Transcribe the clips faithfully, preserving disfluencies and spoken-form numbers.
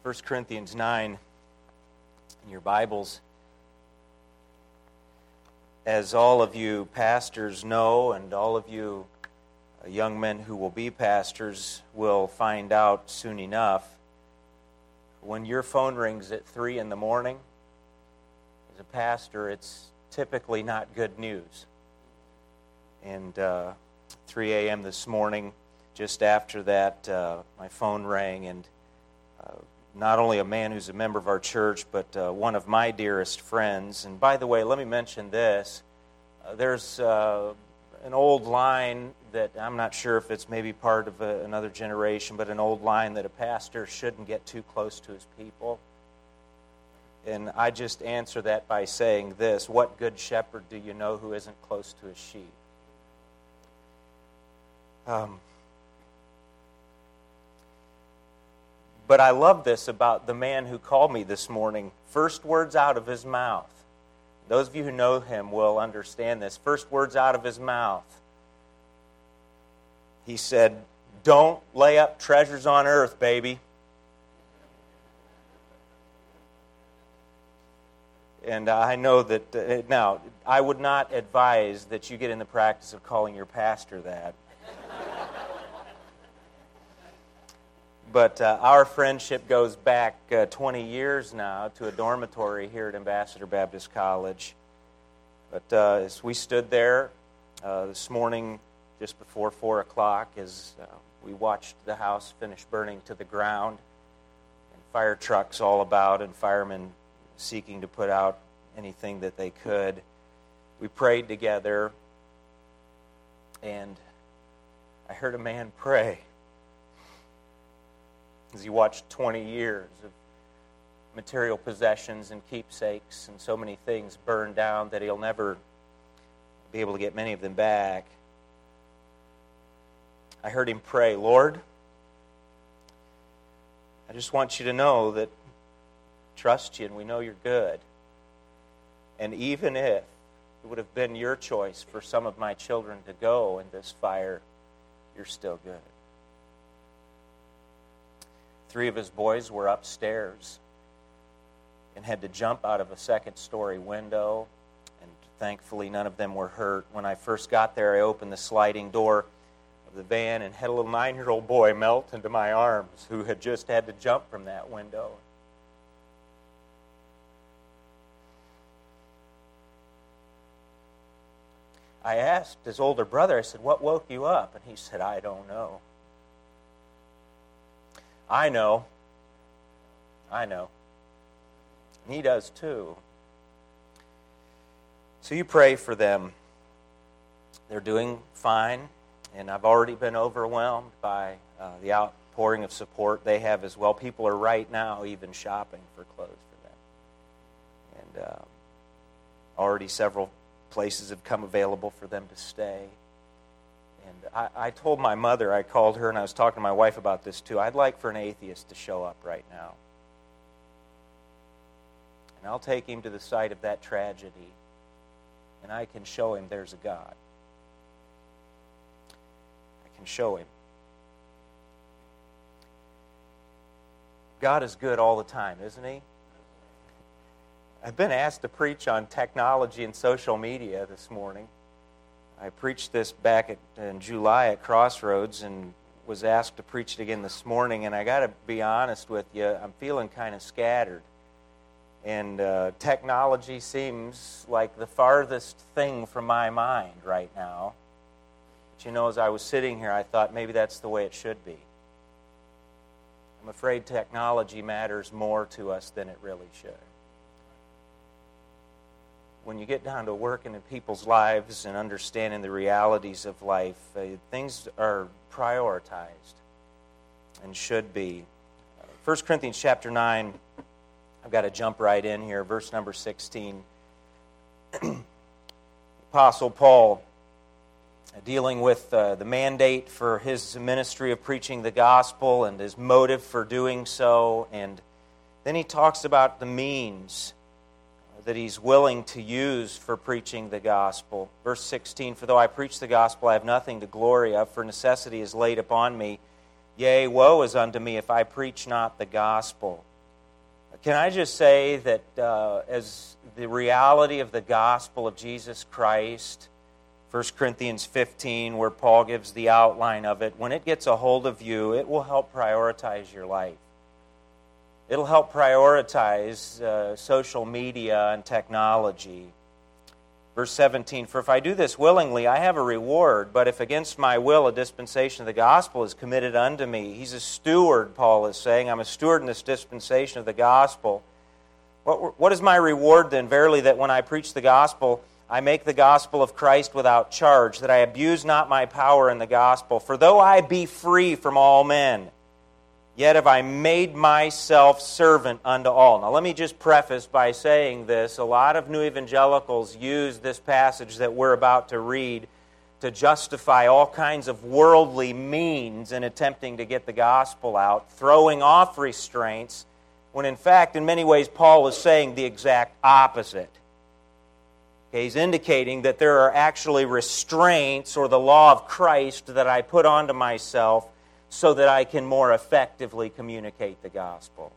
First Corinthians nine in your Bibles. As all of you pastors know, and all of you young men who will be pastors will find out soon enough, when your phone rings at three in the morning, as a pastor, it's typically not good news. And uh, three a.m. this morning, just after that, uh, my phone rang, and uh, not only a man who's a member of our church, but uh, one of my dearest friends. And by the way, let me mention this. Uh, there's uh, an old line that I'm not sure if it's maybe part of a, another generation, but an old line that a pastor shouldn't get too close to his people. And I just answer that by saying this: what good shepherd do you know who isn't close to his sheep? Um, but I love this about the man who called me this morning. First words out of his mouth. Those of you who know him will understand this. First words out of his mouth. He said, "Don't lay up treasures on earth, baby." And I know that, uh, now, I would not advise that you get in the practice of calling your pastor that. But uh, our friendship goes back uh, twenty years now to a dormitory here at Ambassador Baptist College. But uh, as we stood there uh, this morning just before four o'clock, as uh, we watched the house finish burning to the ground, and fire trucks all about and firemen seeking to put out anything that they could, we prayed together, and I heard a man pray as he watched twenty years of material possessions and keepsakes and so many things burn down that he'll never be able to get many of them back. I heard him pray, "Lord, I just want you to know that I trust you and we know you're good. And even if it would have been your choice for some of my children to go in this fire, you're still good." Three of his boys were upstairs and had to jump out of a second-story window, and thankfully none of them were hurt. When I first got there, I opened the sliding door of the van and had a little nine-year-old boy melt into my arms who had just had to jump from that window. I asked his older brother, I said, "What woke you up?" And he said, "I don't know." I know. I know. And he does too. So you pray for them. They're doing fine, and I've already been overwhelmed by uh, the outpouring of support they have as well. People are right now even shopping for clothes for them. And uh, already several places have come available for them to stay. And I, I told my mother, I called her, and I was talking to my wife about this too. I'd like for an atheist to show up right now. And I'll take him to the site of that tragedy, and I can show him there's a God. I can show him. God is good all the time, isn't he? I've been asked to preach on technology and social media this morning. I preached this back at, in July at Crossroads and was asked to preach it again this morning, and I got to be honest with you, I'm feeling kind of scattered. And uh, technology seems like the farthest thing from my mind right now. But you know, as I was sitting here, I thought maybe that's the way it should be. I'm afraid technology matters more to us than it really should. When you get down to working in people's lives and understanding the realities of life, uh, things are prioritized and should be. Uh, First Corinthians chapter nine, I've got to jump right in here, verse number sixteen. Apostle Paul, uh, dealing with uh, the mandate for his ministry of preaching the gospel and his motive for doing so, and then he talks about the means that he's willing to use for preaching the gospel. Verse sixteen, "For though I preach the gospel, I have nothing to glory of, for necessity is laid upon me. Yea, woe is unto me if I preach not the gospel. Can I just say that uh, as the reality of the gospel of Jesus Christ, First Corinthians fifteen, where Paul gives the outline of it, when it gets a hold of you, it will help prioritize your life. It'll help prioritize uh, social media and technology. Verse seventeen, for if I do this willingly, I have a reward, but if against my will a dispensation of the gospel is committed unto me. He's a steward, Paul is saying. I'm a steward in this dispensation of the gospel. What, what is my reward then? Verily, that when I preach the gospel, I make the gospel of Christ without charge, that I abuse not my power in the gospel. For though I be free from all men, yet have I made myself servant unto all. Now let me just preface by saying this. A lot of new evangelicals use this passage that we're about to read to justify all kinds of worldly means in attempting to get the gospel out, throwing off restraints, when in fact, in many ways, Paul is saying the exact opposite. Okay, he's indicating that there are actually restraints or the law of Christ that I put onto myself so that I can more effectively communicate the gospel.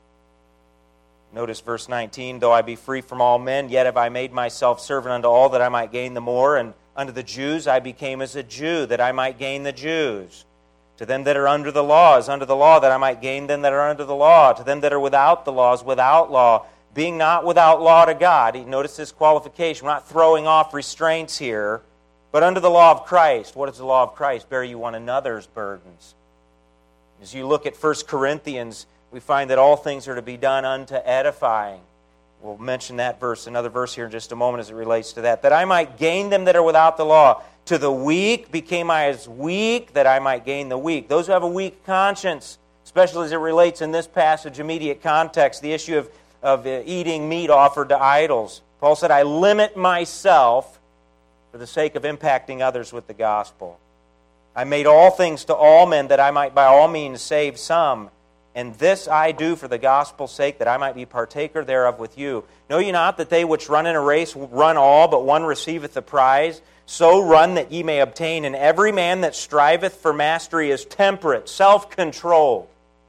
Notice verse nineteen, though I be free from all men, yet have I made myself servant unto all that I might gain the more, and unto the Jews I became as a Jew, that I might gain the Jews. To them that are under the law is under the law, that I might gain them that are under the law. To them that are without the law is without law, being not without law to God. Notice this qualification. We're not throwing off restraints here, but under the law of Christ. What is the law of Christ? Bear you one another's burdens. As you look at First Corinthians, we find that all things are to be done unto edifying. We'll mention that verse, another verse here in just a moment as it relates to that. That I might gain them that are without the law. To the weak became I as weak, that I might gain the weak. Those who have a weak conscience, especially as it relates in this passage, immediate context, the issue of, of eating meat offered to idols. Paul said, I limit myself for the sake of impacting others with the gospel. I made all things to all men that I might by all means save some. And this I do for the gospel's sake, that I might be partaker thereof with you. Know ye not that they which run in a race run all, but one receiveth the prize? So run that ye may obtain. And every man that striveth for mastery is temperate, self-controlled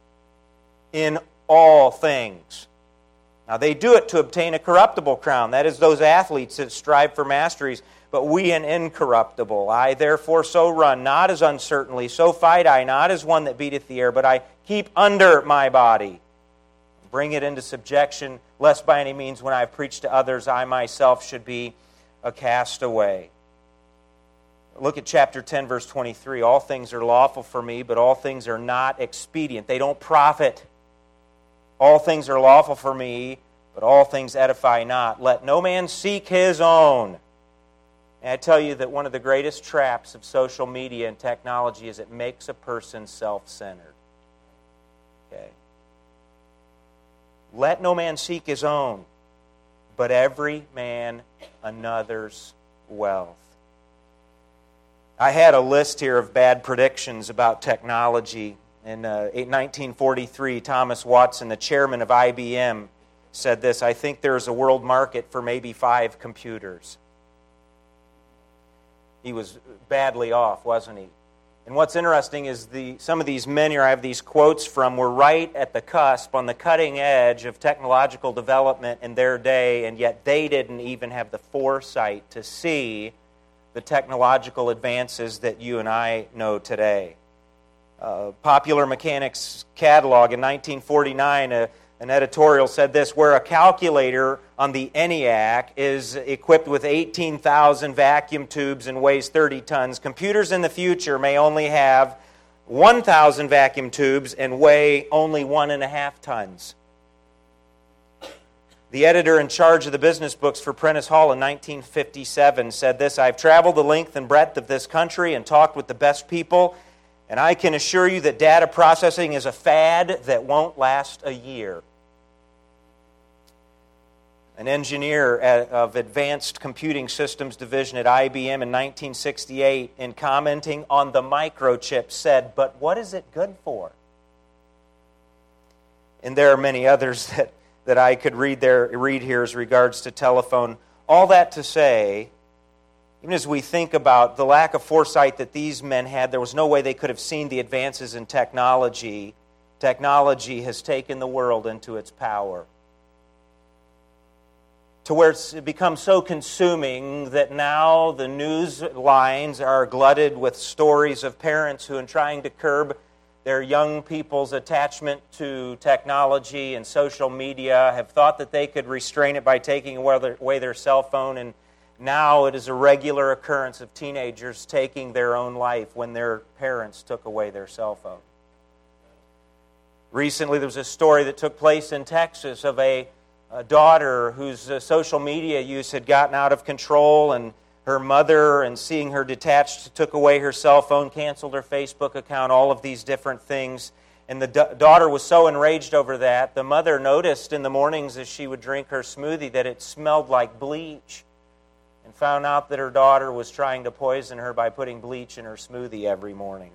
in all things. Now they do it to obtain a corruptible crown. That is those athletes that strive for masteries. But we an incorruptible. I therefore so run, not as uncertainly, so fight I, not as one that beateth the air, but I keep under my body. Bring it into subjection, lest by any means when I preach to others, I myself should be a castaway. Look at chapter ten, verse twenty-three. All things are lawful for me, but all things are not expedient. They don't profit. All things are lawful for me, but all things edify not. Let no man seek his own. And I tell you that one of the greatest traps of social media and technology is it makes a person self-centered. Okay. Let no man seek his own, but every man another's wealth. I had a list here of bad predictions about technology. In uh, nineteen forty-three, Thomas Watson, the chairman of I B M, said this, I think there is a world market for maybe five computers. He was badly off, wasn't he? And what's interesting is the some of these men here I have these quotes from were right at the cusp, on the cutting edge of technological development in their day, and yet they didn't even have the foresight to see the technological advances that you and I know today. Uh, Popular Mechanics Catalog in nineteen forty-nine, a An editorial said this, where a calculator on the ENIAC is equipped with eighteen thousand vacuum tubes and weighs thirty tons, computers in the future may only have one thousand vacuum tubes and weigh only one and a half tons. The editor in charge of the business books for Prentice Hall in nineteen fifty-seven said this, I've traveled the length and breadth of this country and talked with the best people, and I can assure you that data processing is a fad that won't last a year. An engineer of Advanced Computing Systems Division at I B M in nineteen sixty-eight, in commenting on the microchip, said, but what is it good for? And there are many others that, that I could read there, read here as regards to telephone. All that to say, even as we think about the lack of foresight that these men had, there was no way they could have seen the advances in technology. Technology has taken the world into its power, to where it's become so consuming that now the news lines are glutted with stories of parents who, in trying to curb their young people's attachment to technology and social media, have thought that they could restrain it by taking away their cell phone, and now it is a regular occurrence of teenagers taking their own life when their parents took away their cell phone. Recently, there was a story that took place in Texas of a, a daughter whose uh, social media use had gotten out of control, and her mother, and seeing her detached, took away her cell phone, canceled her Facebook account, all of these different things. And the da- daughter was so enraged over that, the mother noticed in the mornings as she would drink her smoothie that it smelled like bleach, and found out that her daughter was trying to poison her by putting bleach in her smoothie every morning.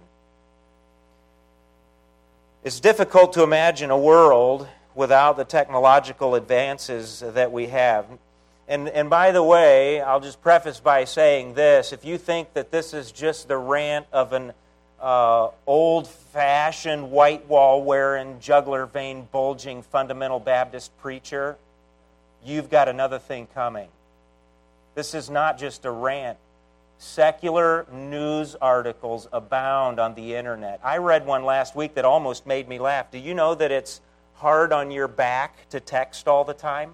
It's difficult to imagine a world without the technological advances that we have. And, and by the way, I'll just preface by saying this. If you think that this is just the rant of an uh, old-fashioned, white wall-wearing, jugular vein bulging fundamental Baptist preacher, you've got another thing coming. This is not just a rant. Secular news articles abound on the internet. I read one last week that almost made me laugh. Do you know that it's hard on your back to text all the time?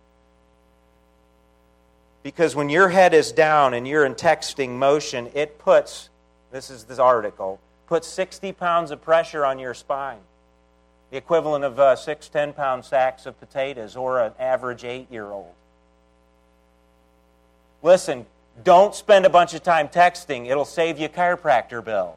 Because when your head is down and you're in texting motion, it puts, this is this article, puts sixty pounds of pressure on your spine. The equivalent of uh, six ten-pound sacks of potatoes or an average eight-year-old. Listen, don't spend a bunch of time texting. It'll save you a chiropractor bill.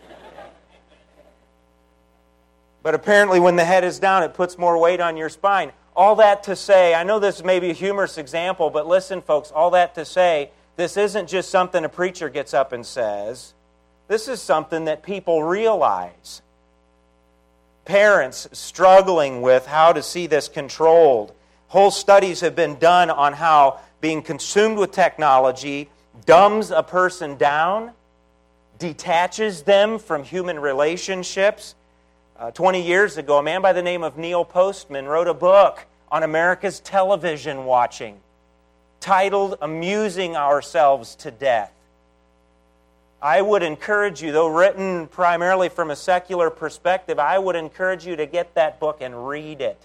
But apparently when the head is down, it puts more weight on your spine. All that to say, I know this may be a humorous example, but listen, folks, all that to say, this isn't just something a preacher gets up and says. This is something that people realize. Parents struggling with how to see this controlled. Whole studies have been done on how being consumed with technology dumbs a person down, detaches them from human relationships. Uh, twenty years ago, a man by the name of Neil Postman wrote a book on America's television watching, titled Amusing Ourselves to Death. I would encourage you, though written primarily from a secular perspective, I would encourage you to get that book and read it.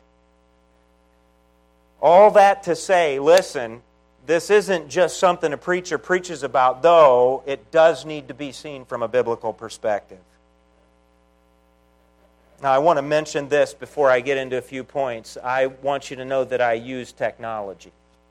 All that to say, listen, this isn't just something a preacher preaches about, though it does need to be seen from a biblical perspective. Now, I want to mention this before I get into a few points. I want you to know that I use technology.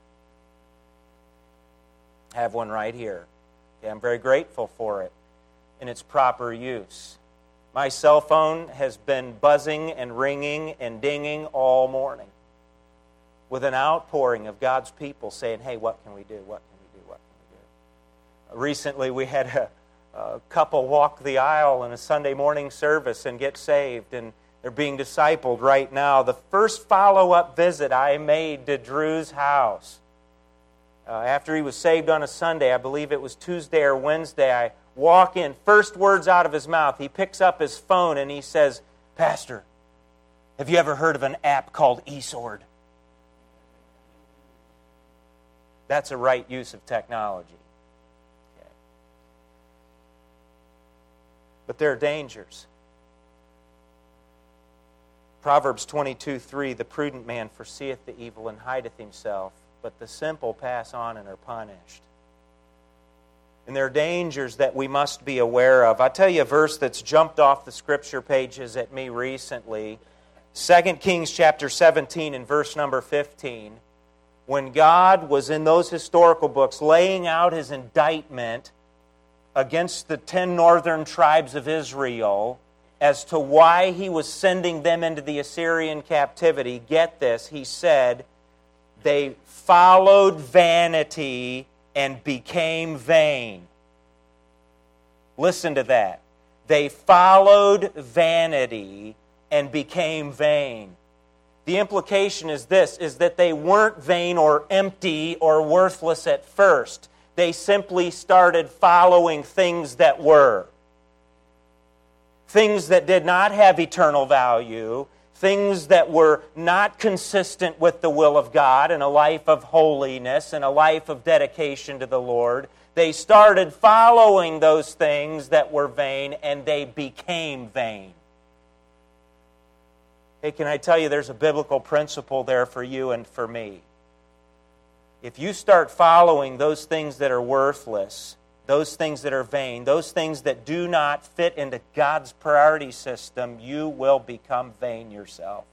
I have one right here. Okay, I'm very grateful for it in its proper use. My cell phone has been buzzing and ringing and dinging all morning with an outpouring of God's people saying, hey, what can we do? What can we do? What can we do? Recently, we had a A couple walk the aisle in a Sunday morning service and get saved, and they're being discipled right now. The first follow-up visit I made to Drew's house, uh, after he was saved on a Sunday, I believe it was Tuesday or Wednesday, I walk in, first words out of his mouth, he picks up his phone and he says, Pastor, have you ever heard of an app called eSword? That's a right use of technology. But there are dangers. Proverbs twenty-two three, the prudent man foreseeth the evil and hideth himself, but the simple pass on and are punished. And there are dangers that we must be aware of. I'll tell you a verse that's jumped off the scripture pages at me recently. Second Kings chapter seventeen and verse number fifteen. When God was in those historical books laying out His indictment against the ten northern tribes of Israel as to why He was sending them into the Assyrian captivity, get this, He said, they followed vanity and became vain. Listen to that. They followed vanity and became vain. The implication is this, is that they weren't vain or empty or worthless at first. They simply started following things that were. things that did not have eternal value, things that were not consistent with the will of God and a life of holiness and a life of dedication to the Lord. They started following those things that were vain, and they became vain. Hey, can I tell you, there's a biblical principle there for you and for me. If you start following those things that are worthless, those things that are vain, those things that do not fit into God's priority system, you will become vain yourself.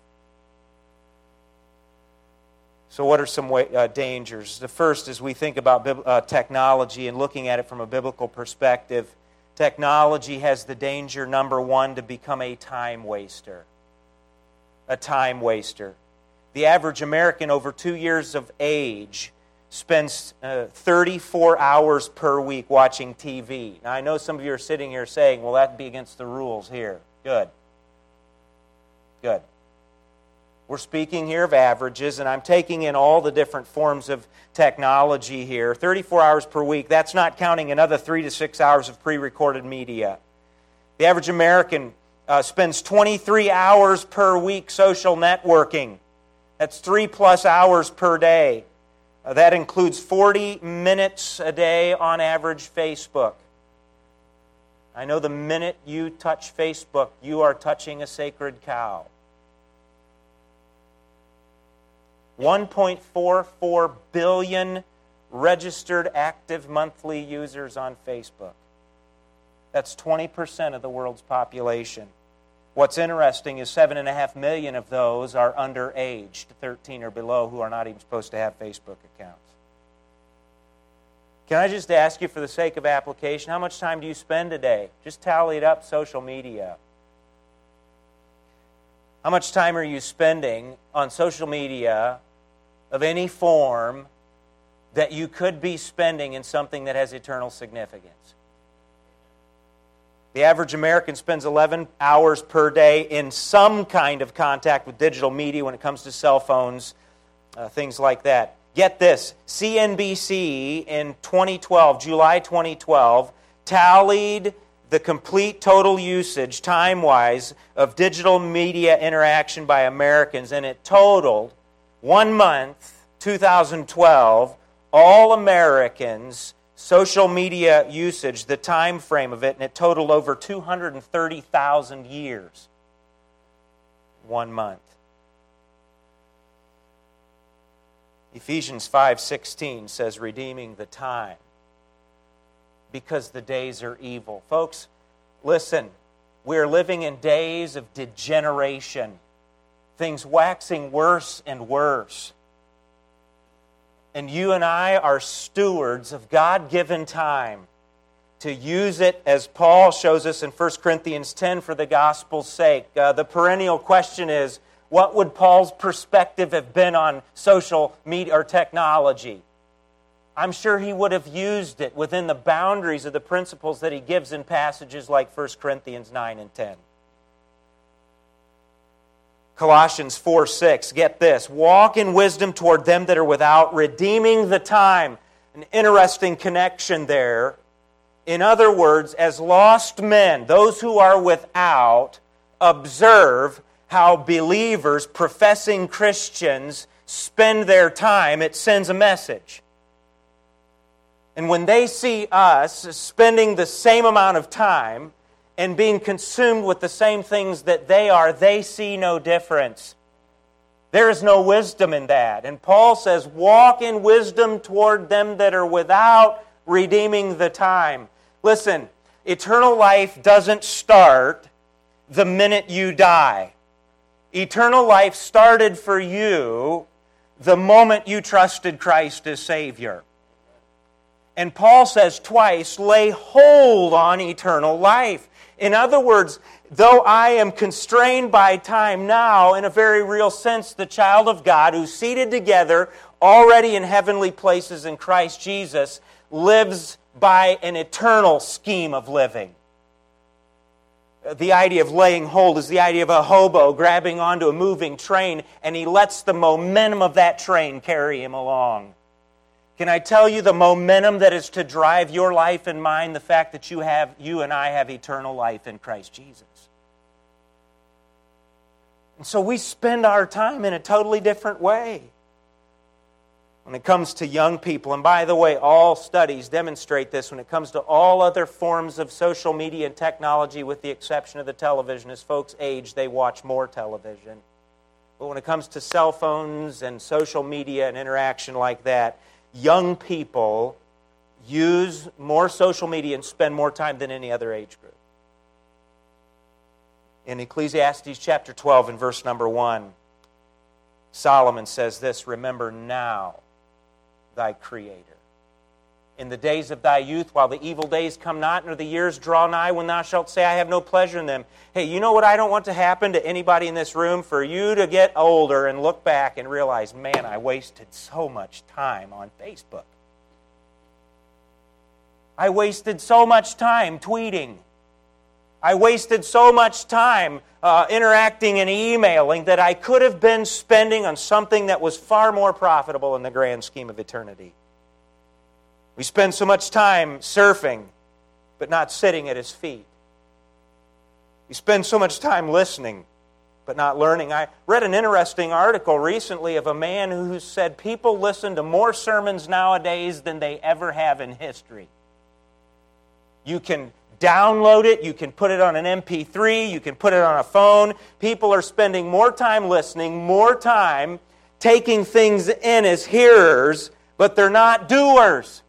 So what are some way, uh, dangers? The first is we think about uh, technology and looking at it from a biblical perspective. Technology has the danger, number one, to become a time waster. A time waster. The average American over two years of age spends uh, thirty-four hours per week watching T V. Now, I know some of you are sitting here saying, well, that'd be against the rules here. Good. Good. We're speaking here of averages, and I'm taking in all the different forms of technology here. thirty-four hours per week, that's not counting another three to six hours of pre-recorded media. The average American uh, spends twenty-three hours per week social networking. That's three plus hours per day. Uh, that includes forty minutes a day on average Facebook. I know the minute you touch Facebook, you are touching a sacred cow. one point four four billion registered active monthly users on Facebook. That's twenty percent of the world's population. What's interesting is seven point five million of those are underage, thirteen or below, who are not even supposed to have Facebook accounts. Can I just ask you, for the sake of application, how much time do you spend a day? Just tally it up, social media. How much time are you spending on social media of any form that you could be spending in something that has eternal significance? The average American spends eleven hours per day in some kind of contact with digital media when it comes to cell phones, uh, things like that. Get this, C N B C in twenty twelve, July twenty twelve, tallied the complete total usage, time-wise, of digital media interaction by Americans, and it totaled, one month, two thousand twelve, all Americans' social media usage, the time frame of it, and it totaled over two hundred thirty thousand years. One month. Ephesians five sixteen says, redeeming the time, because the days are evil. Folks, listen, we're living in days of degeneration. Things waxing worse and worse. And you and I are stewards of God-given time to use it, as Paul shows us in First Corinthians ten, for the gospel's sake. Uh, the perennial question is, what would Paul's perspective have been on social media or technology? I'm sure he would have used it within the boundaries of the principles that he gives in passages like First Corinthians nine and ten. Colossians four six, get this, walk in wisdom toward them that are without, redeeming the time. An interesting connection there. In other words, as lost men, those who are without, observe how believers, professing Christians, spend their time. It sends a message. And when they see us spending the same amount of time and being consumed with the same things that they are, they see no difference. There is no wisdom in that. And Paul says, walk in wisdom toward them that are without, redeeming the time. Listen, eternal life doesn't start the minute you die. Eternal life started for you the moment you trusted Christ as Savior. And Paul says twice, lay hold on eternal life. In other words, though I am constrained by time now, in a very real sense, the child of God who's seated together already in heavenly places in Christ Jesus lives by an eternal scheme of living. The idea of laying hold is the idea of a hobo grabbing onto a moving train, and he lets the momentum of that train carry him along. Can I tell you the momentum that is to drive your life and mine? The fact that you have, you and I have eternal life in Christ Jesus. And so we spend our time in a totally different way. When it comes to young people, and by the way, all studies demonstrate this, when it comes to all other forms of social media and technology, with the exception of the television, as folks age, they watch more television. But when it comes to cell phones and social media and interaction like that, young people use more social media and spend more time than any other age group. In Ecclesiastes chapter twelve and verse number one, Solomon says this, "Remember now thy Creator. In the days of thy youth, while the evil days come not, nor the years draw nigh, when thou shalt say, I have no pleasure in them." Hey, you know what I don't want to happen to anybody in this room? For you to get older and look back and realize, man, I wasted so much time on Facebook. I wasted so much time tweeting. I wasted so much time uh, interacting and emailing that I could have been spending on something that was far more profitable in the grand scheme of eternity. We spend so much time surfing, but not sitting at His feet. We spend so much time listening, but not learning. I read an interesting article recently of a man who said people listen to more sermons nowadays than they ever have in history. You can download it, you can put it on an M P three, you can put it on a phone. People are spending more time listening, more time taking things in as hearers, but they're not doers.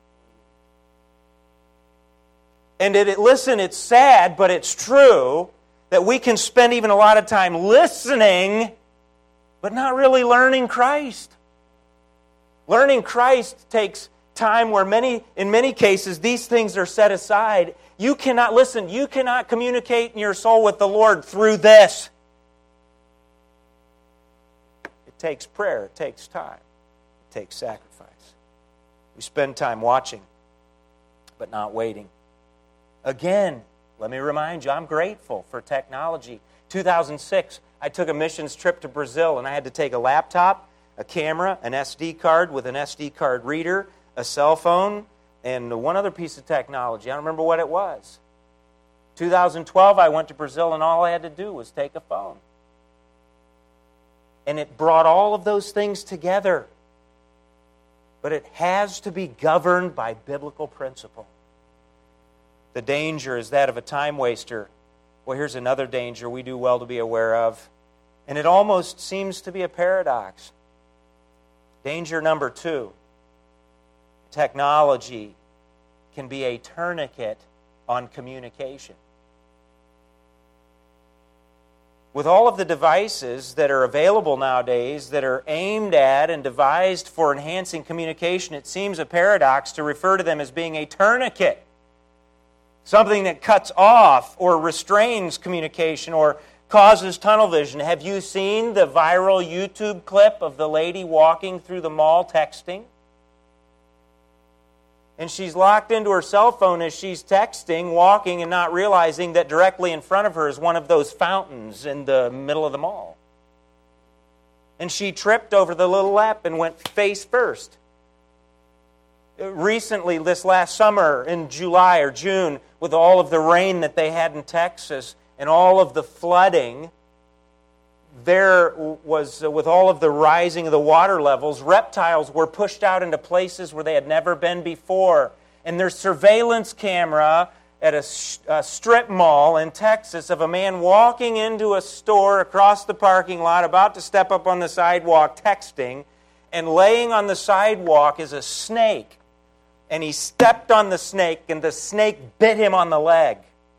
And it, listen, it's sad, but it's true that we can spend even a lot of time listening, but not really learning Christ. Learning Christ takes time where many, in many cases, these things are set aside. You cannot, listen, you cannot communicate in your soul with the Lord through this. It takes prayer, it takes time, it takes sacrifice. We spend time watching, but not waiting. Again, let me remind you, I'm grateful for technology. two thousand six, I took a missions trip to Brazil, and I had to take a laptop, a camera, an S D card with an S D card reader, a cell phone, and one other piece of technology. I don't remember what it was. two thousand twelve, I went to Brazil, and all I had to do was take a phone. And it brought all of those things together. But it has to be governed by biblical principle. The danger is that of a time waster. Well, here's another danger we do well to be aware of. And it almost seems to be a paradox. Danger number two. Technology can be a tourniquet on communication. With all of the devices that are available nowadays that are aimed at and devised for enhancing communication, it seems a paradox to refer to them as being a tourniquet. Something that cuts off or restrains communication or causes tunnel vision. Have you seen the viral YouTube clip of the lady walking through the mall texting? And she's locked into her cell phone as she's texting, walking, and not realizing that directly in front of her is one of those fountains in the middle of the mall. And she tripped over the little lap and went face first. Recently, this last summer in July or June, with all of the rain that they had in Texas and all of the flooding, there was, with all of the rising of the water levels, reptiles were pushed out into places where they had never been before. And there's surveillance camera at a, a strip mall in Texas of a man walking into a store across the parking lot, about to step up on the sidewalk, texting, and laying on the sidewalk is a snake. And he stepped on the snake, and the snake bit him on the leg.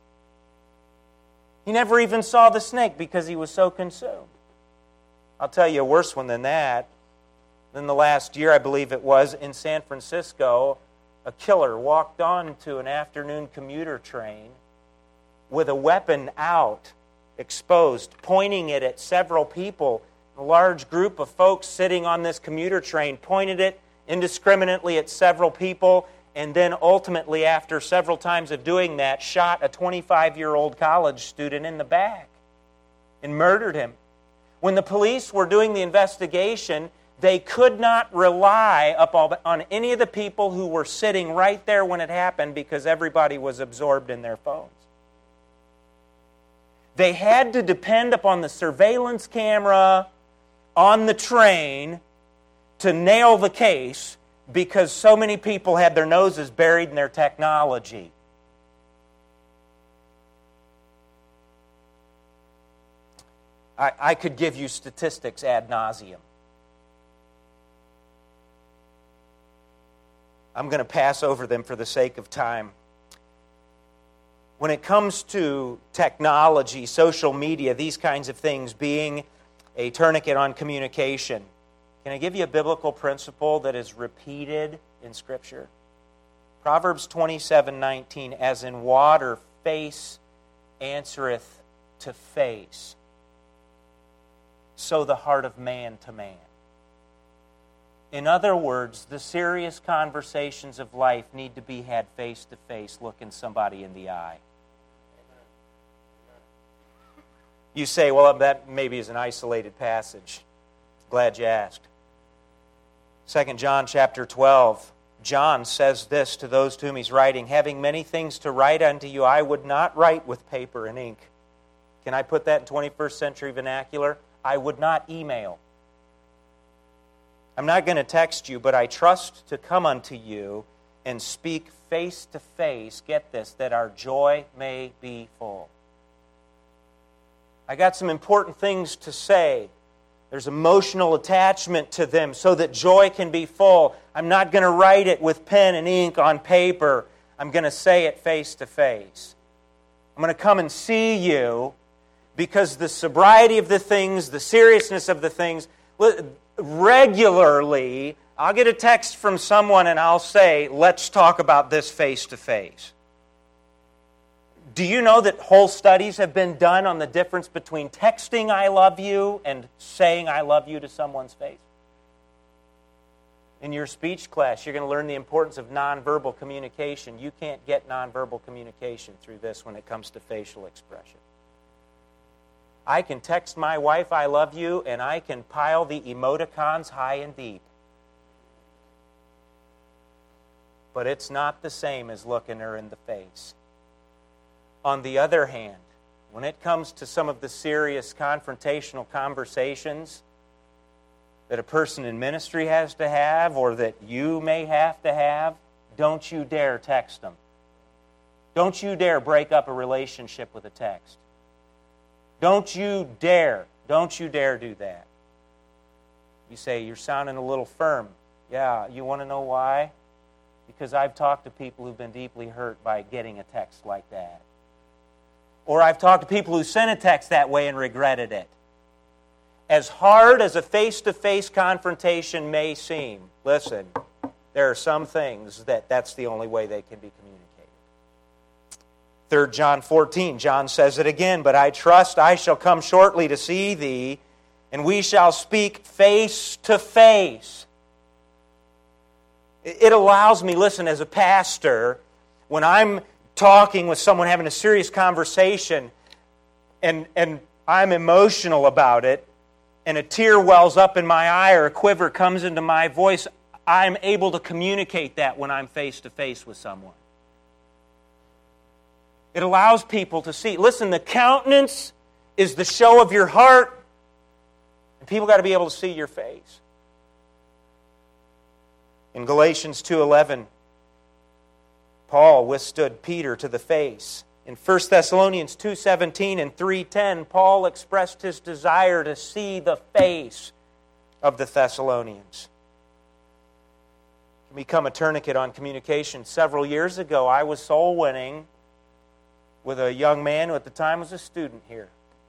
He never even saw the snake because he was so consumed. I'll tell you a worse one than that. In the last year, I believe it was, in San Francisco, a killer walked onto an afternoon commuter train with a weapon out, exposed, pointing it at several people. A large group of folks sitting on this commuter train pointed it indiscriminately at several people, and then ultimately, after several times of doing that, shot a twenty-five-year-old college student in the back and murdered him. When the police were doing the investigation, they could not rely upon on any of the people who were sitting right there when it happened because everybody was absorbed in their phones. They had to depend upon the surveillance camera on the train to nail the case because so many people had their noses buried in their technology. I, I could give you statistics ad nauseum. I'm going to pass over them for the sake of time. When it comes to technology, social media, these kinds of things being a tourniquet on communication, can I give you a biblical principle that is repeated in Scripture? Proverbs twenty-seven nineteen, as in water, face answereth to face, so the heart of man to man. In other words, the serious conversations of life need to be had face to face, looking somebody in the eye. You say, well, that maybe is an isolated passage. Glad you asked. Second John chapter twelve, John says this to those to whom he's writing, having many things to write unto you, I would not write with paper and ink. Can I put that in twenty-first century vernacular? I would not email. I'm not going to text you, but I trust to come unto you and speak face to face, get this, that our joy may be full. I got some important things to say. There's emotional attachment to them so that joy can be full. I'm not going to write it with pen and ink on paper. I'm going to say it face to face. I'm going to come and see you because the sobriety of the things, the seriousness of the things, regularly, I'll get a text from someone and I'll say, let's talk about this face to face. Do you know that whole studies have been done on the difference between texting I love you and saying I love you to someone's face? In your speech class, you're going to learn the importance of nonverbal communication. You can't get nonverbal communication through this when it comes to facial expression. I can text my wife I love you and I can pile the emoticons high and deep. But it's not the same as looking her in the face. On the other hand, when it comes to some of the serious confrontational conversations that a person in ministry has to have or that you may have to have, don't you dare text them. Don't you dare break up a relationship with a text. Don't you dare, don't you dare do that. You say, you're sounding a little firm. Yeah, you want to know why? Because I've talked to people who've been deeply hurt by getting a text like that. Or I've talked to people who sent a text that way and regretted it. As hard as a face-to-face confrontation may seem, listen, there are some things that that's the only way they can be communicated. Third John fourteen, John says it again, but I trust I shall come shortly to see thee, and we shall speak face to face. It allows me, listen, as a pastor, when I'm talking with someone, having a serious conversation, and, and I'm emotional about it, and a tear wells up in my eye or a quiver comes into my voice, I'm able to communicate that when I'm face to face with someone. It allows people to see. Listen, the countenance is the show of your heart, and people got to be able to see your face. In Galatians two eleven, Paul withstood Peter to the face. In First Thessalonians two seventeen and three ten, Paul expressed his desire to see the face of the Thessalonians. Become a tourniquet on communication. Several years ago, I was soul winning with a young man who at the time was a student here.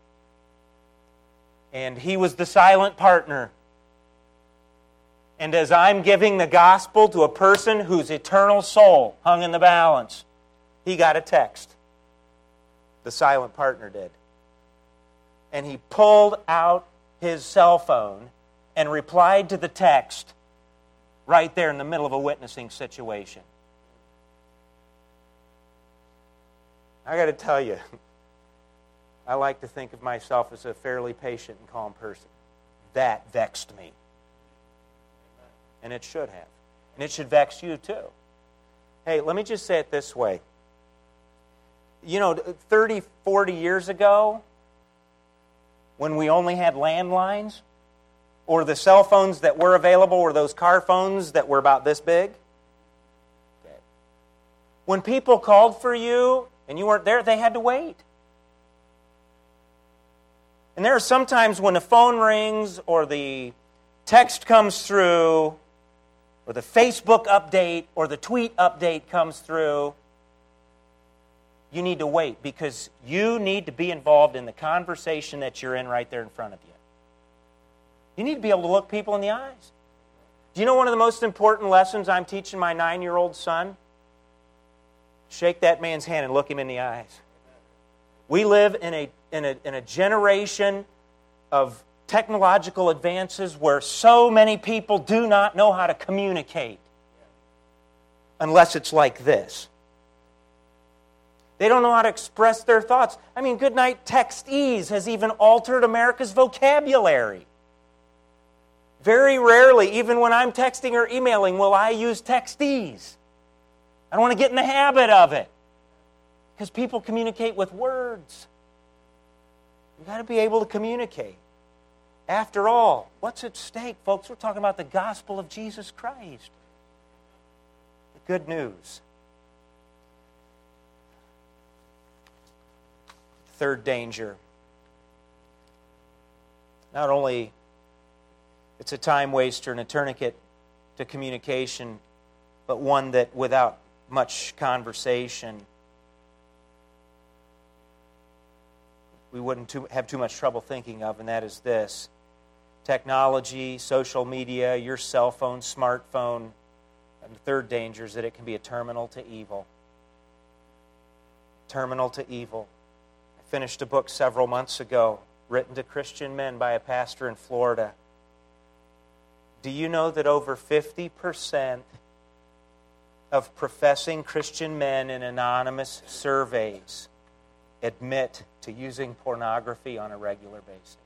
And he was the silent partner. And as I'm giving the gospel to a person whose eternal soul hung in the balance, he got a text. The silent partner did. And he pulled out his cell phone and replied to the text right there in the middle of a witnessing situation. I got to tell you, I like to think of myself as a fairly patient and calm person. That vexed me. And it should have. And it should vex you too. Hey, let me just say it this way. You know, thirty, forty years ago, when we only had landlines? Or the cell phones that were available were those car phones that were about this big? Okay. When people called for you and you weren't there, they had to wait. And there are some times when the phone rings or the text comes through or the Facebook update or the tweet update comes through, you need to wait because you need to be involved in the conversation that you're in right there in front of you. You need to be able to look people in the eyes. Do you know one of the most important lessons I'm teaching my nine-year-old son? Shake that man's hand and look him in the eyes. We live in a, in a, in a generation of technological advances where so many people do not know how to communicate unless it's like this. They don't know how to express their thoughts. I mean, goodnight textese has even altered America's vocabulary. Very rarely, even when I'm texting or emailing, will I use textese. I don't want to get in the habit of it. Because people communicate with words. You've got to be able to communicate. After all, what's at stake, folks? We're talking about the gospel of Jesus Christ. The good news. Third danger. Not only it's a time waster and a tourniquet to communication, but one that without much conversation, we wouldn't too, have too much trouble thinking of, and that is this. Technology, social media, your cell phone, smartphone, and the third danger is that it can be a terminal to evil. Terminal to evil. I finished a book several months ago, written to Christian men by a pastor in Florida. Do you know that over fifty percent of professing Christian men in anonymous surveys admit to using pornography on a regular basis?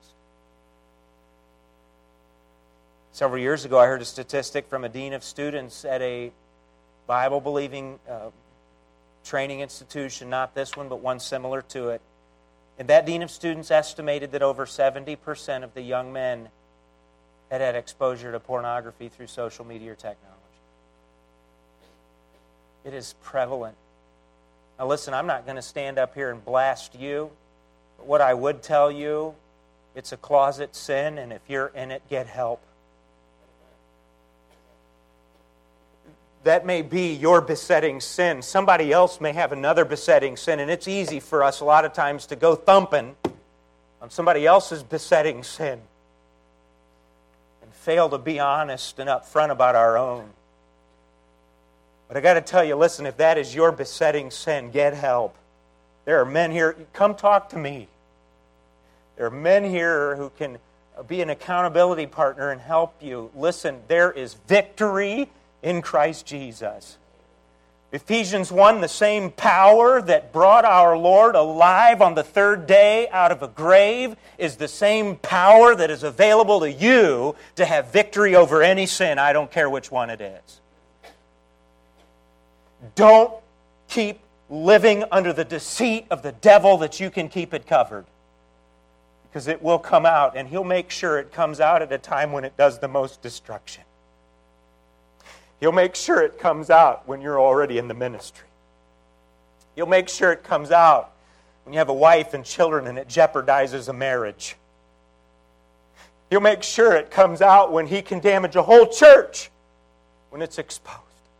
Several years ago, I heard a statistic from a dean of students at a Bible-believing uh, training institution, not this one, but one similar to it. And that dean of students estimated that over seventy percent of the young men had had exposure to pornography through social media or technology. It is prevalent. Now listen, I'm not going to stand up here and blast you, but what I would tell you, it's a closet sin, and if you're in it, get help. That may be your besetting sin. Somebody else may have another besetting sin, and it's easy for us a lot of times to go thumping on somebody else's besetting sin and fail to be honest and upfront about our own. But I got to tell you, listen, if that is your besetting sin, get help. There are men here, come talk to me. There are men here who can be an accountability partner and help you. Listen, there is victory in Christ Jesus. Ephesians one, the same power that brought our Lord alive on the third day out of a grave is the same power that is available to you to have victory over any sin. I don't care which one it is. Don't keep living under the deceit of the devil that you can keep it covered. Because it will come out, and he'll make sure it comes out at a time when it does the most destruction. He'll make sure it comes out when you're already in the ministry. He'll make sure it comes out when you have a wife and children and it jeopardizes a marriage. He'll make sure it comes out when he can damage a whole church when it's exposed.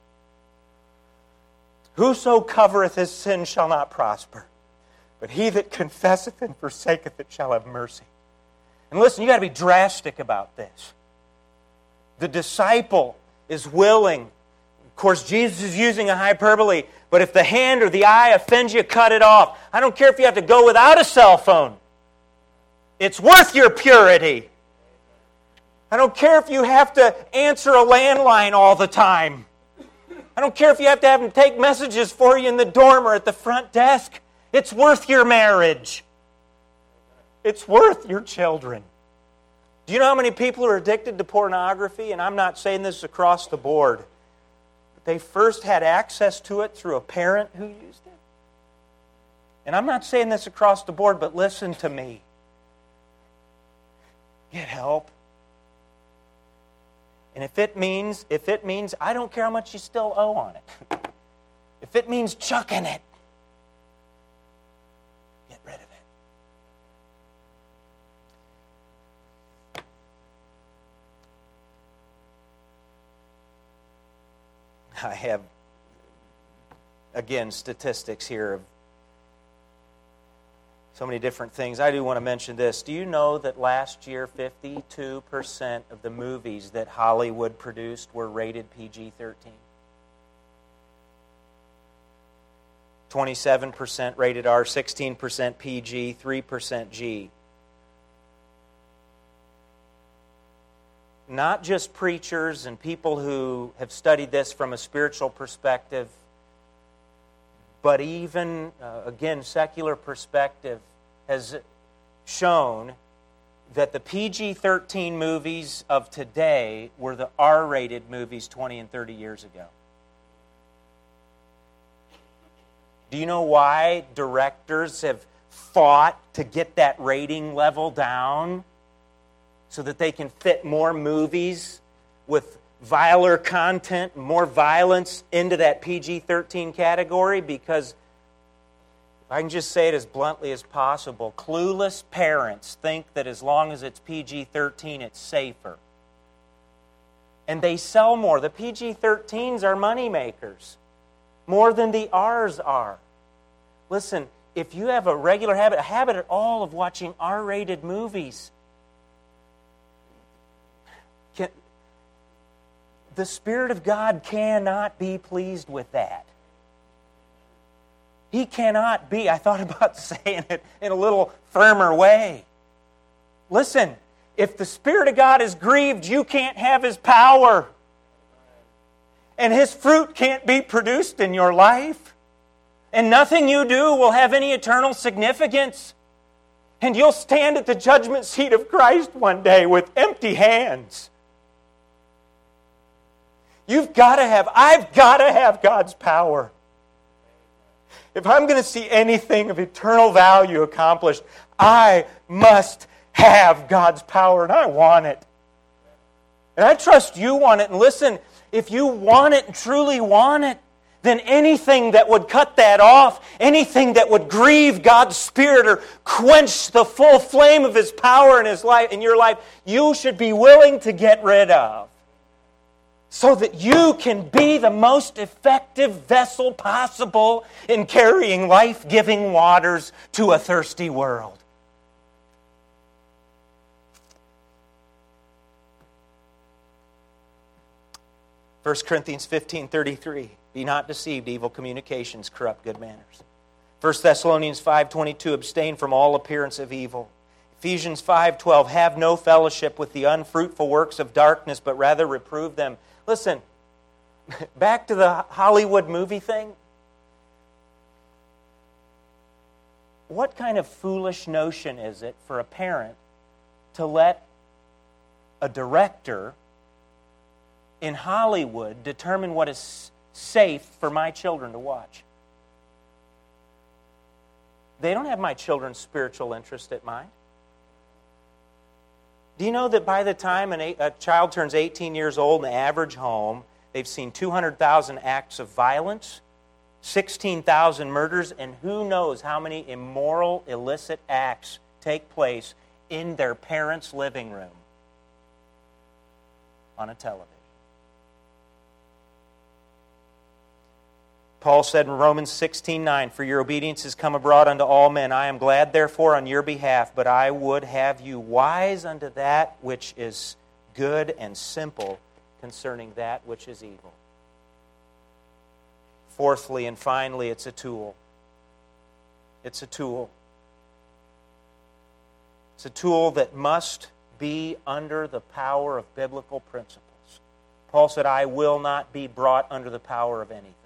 Whoso covereth his sin shall not prosper, but he that confesseth and forsaketh it shall have mercy. And listen, you got to be drastic about this. The disciple is willing. Of course, Jesus is using a hyperbole, but if the hand or the eye offends you, cut it off. I don't care if you have to go without a cell phone. It's worth your purity. I don't care if you have to answer a landline all the time. I don't care if you have to have them take messages for you in the dorm or at the front desk. It's worth your marriage. It's worth your children. Do you know how many people are addicted to pornography? And I'm not saying this across the board. But they first had access to it through a parent who used it. And I'm not saying this across the board, but listen to me. get help. And if it means, if it means, I don't care how much you still owe on it. If it means chucking it, get rid of it. I have, again, statistics here of so many different things. I do want to mention this. Do you know that last year fifty-two percent of the movies that Hollywood produced were rated P G thirteen? twenty-seven percent rated R, sixteen percent P G, three percent G. Not just preachers and people who have studied this from a spiritual perspective, but even, uh, again, secular perspective has shown that the P G thirteen movies of today were the R-rated movies twenty and thirty years ago. Do you know why directors have fought to get that rating level down so that they can fit more movies with viler content, more violence into that P G thirteen category? Because, if I can just say it as bluntly as possible, clueless parents think that as long as it's P G thirteen, it's safer. And they sell more. The P G thirteens are money makers, more than the R's are. Listen, if you have a regular habit, a habit at all of watching R-rated movies, can, the Spirit of God cannot be pleased with that. He cannot be. I thought about saying it in a little firmer way. Listen, if the Spirit of God is grieved, you can't have His power. And His fruit can't be produced in your life. And nothing you do will have any eternal significance. And you'll stand at the judgment seat of Christ one day with empty hands. You've got to have, I've got to have God's power. If I'm going to see anything of eternal value accomplished, I must have God's power, and I want it. And I trust you want it. And listen, if you want it and truly want it, then anything that would cut that off, anything that would grieve God's Spirit or quench the full flame of His power in His life, in your life, you should be willing to get rid of, so that you can be the most effective vessel possible in carrying life-giving waters to a thirsty world. First Corinthians fifteen thirty-three. Be not deceived, evil communications corrupt good manners. First Thessalonians five twenty-two. Abstain from all appearance of evil. Ephesians five twelve. Have no fellowship with the unfruitful works of darkness, but rather reprove them. Listen, back to the Hollywood movie thing. What kind of foolish notion is it for a parent to let a director in Hollywood determine what is safe for my children to watch? They don't have my children's spiritual interest at mind. Do you know that by the time an, a child turns eighteen years old in the average home, they've seen two hundred thousand acts of violence, sixteen thousand murders, and who knows how many immoral, illicit acts take place in their parents' living room on a television? Paul said in Romans sixteen nine, for your obedience has come abroad unto all men. I am glad, therefore, on your behalf, but I would have you wise unto that which is good and simple concerning that which is evil. Fourthly and finally, it's a tool. It's a tool. It's a tool that must be under the power of biblical principles. Paul said, I will not be brought under the power of anything.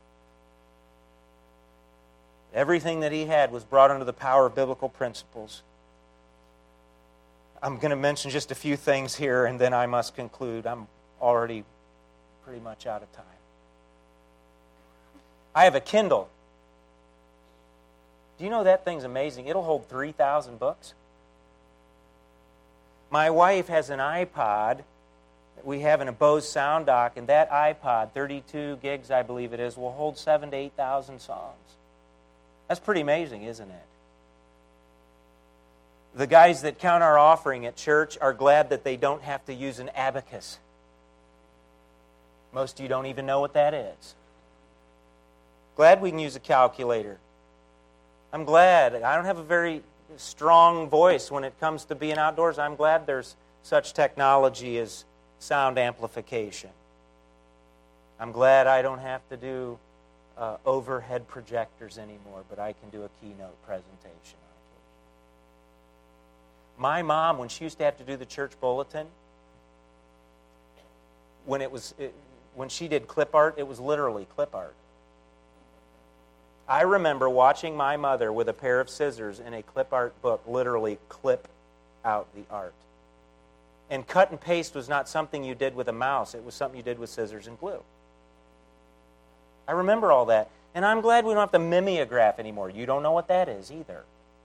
Everything that he had was brought under the power of biblical principles. I'm going to mention just a few things here, and then I must conclude. I'm already pretty much out of time. I have a Kindle. Do you know that thing's amazing? It'll hold three thousand books. My wife has an iPod that we have in a Bose sound dock, and that iPod, thirty-two gigs I believe it is, will hold seven to eight thousand songs. That's pretty amazing, isn't it? The guys that count our offering at church are glad that they don't have to use an abacus. Most of you don't even know what that is. Glad we can use a calculator. I'm glad. I don't have a very strong voice when it comes to being outdoors. I'm glad there's such technology as sound amplification. I'm glad I don't have to do uh, overhead projectors anymore, but I can do a keynote presentation on occasion. My mom, when she used to have to do the church bulletin, when it was it, when she did clip art, it was literally clip art. I remember watching my mother with a pair of scissors in a clip art book literally clip out the art. And cut and paste was not something you did with a mouse. It was something you did with scissors and glue. I remember all that. And I'm glad we don't have to mimeograph anymore. You don't know what that is either.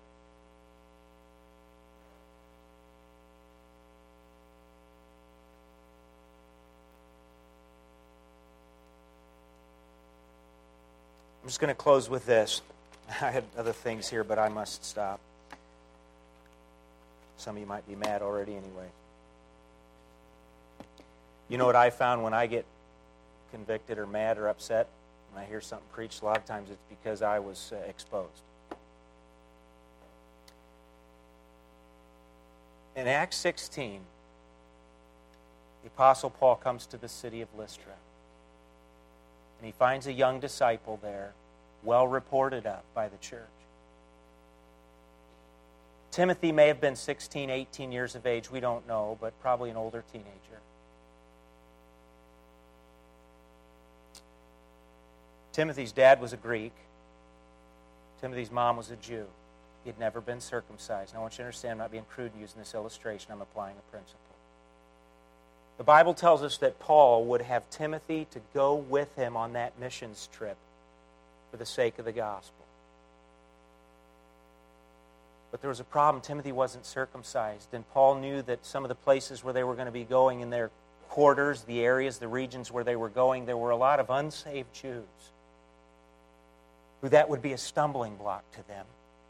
I'm just going to close with this. I had other things here, but I must stop. Some of you might be mad already anyway. You know what I found when I get convicted or mad or upset? When I hear something preached, a lot of times it's because I was uh, exposed. In Acts sixteen, the Apostle Paul comes to the city of Lystra. And he finds a young disciple there, well reported of by the church. Timothy may have been sixteen, eighteen years of age, we don't know, but probably an older teenager. Timothy's dad was a Greek. Timothy's mom was a Jew. He had never been circumcised. Now I want you to understand, I'm not being crude in using this illustration, I'm applying a principle. The Bible tells us that Paul would have Timothy to go with him on that missions trip for the sake of the gospel. But there was a problem. Timothy wasn't circumcised, and Paul knew that some of the places where they were going to be going, in their quarters, the areas, the regions where they were going, there were a lot of unsaved Jews who that would be a stumbling block to them.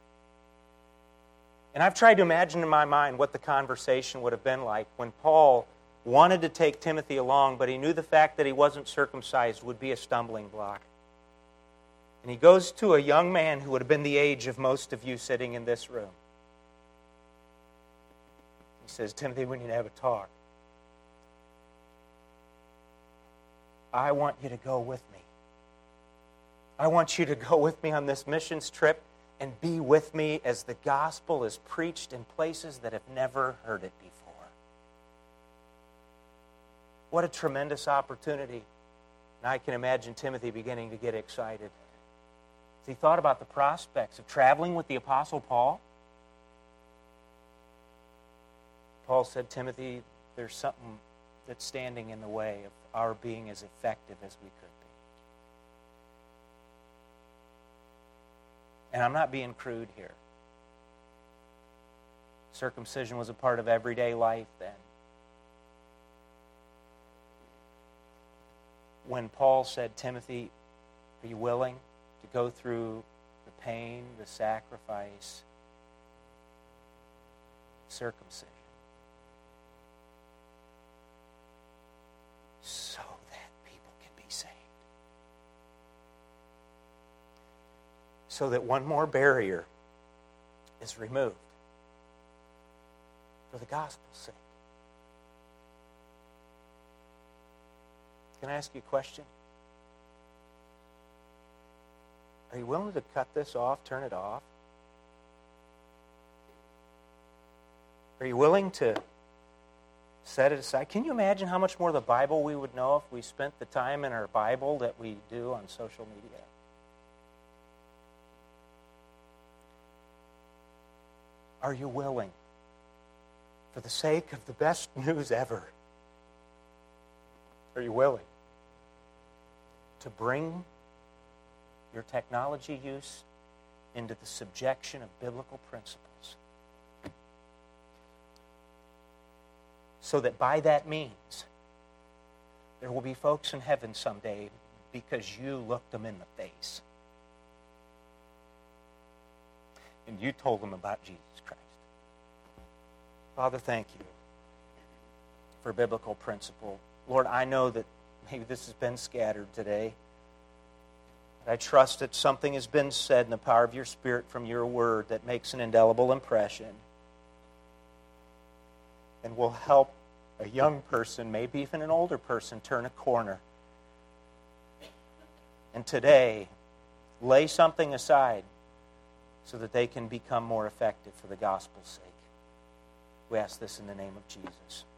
And I've tried to imagine in my mind what the conversation would have been like when Paul wanted to take Timothy along, but he knew the fact that he wasn't circumcised would be a stumbling block. And he goes to a young man who would have been the age of most of you sitting in this room. He says, Timothy, we need to have a talk. I want you to go with me. I want you to go with me on this missions trip and be with me as the gospel is preached in places that have never heard it before. What a tremendous opportunity. And I can imagine Timothy beginning to get excited. As he thought about the prospects of traveling with the Apostle Paul, Paul said, Timothy, there's something that's standing in the way of our being as effective as we could be. And I'm not being crude here. Circumcision was a part of everyday life then. When Paul said, Timothy, are you willing to go through the pain, the sacrifice, circumcision, so that people can be saved? So that one more barrier is removed for the gospel's sake. Can I ask you a question? Are you willing to cut this off, turn it off? Are you willing to set it aside? Can you imagine how much more of the Bible we would know if we spent the time in our Bible that we do on social media? Are you willing, for the sake of the best news ever, are you willing to bring your technology use into the subjection of biblical principles? so that by that means, there will be folks in heaven someday because you looked them in the face. And you told them about Jesus Christ. Father, thank you for biblical principle. Lord, I know that maybe this has been scattered today. I trust that something has been said in the power of your Spirit from your word that makes an indelible impression and will help a young person, maybe even an older person, turn a corner. And today, lay something aside so that they can become more effective for the gospel's sake. We ask this in the name of Jesus.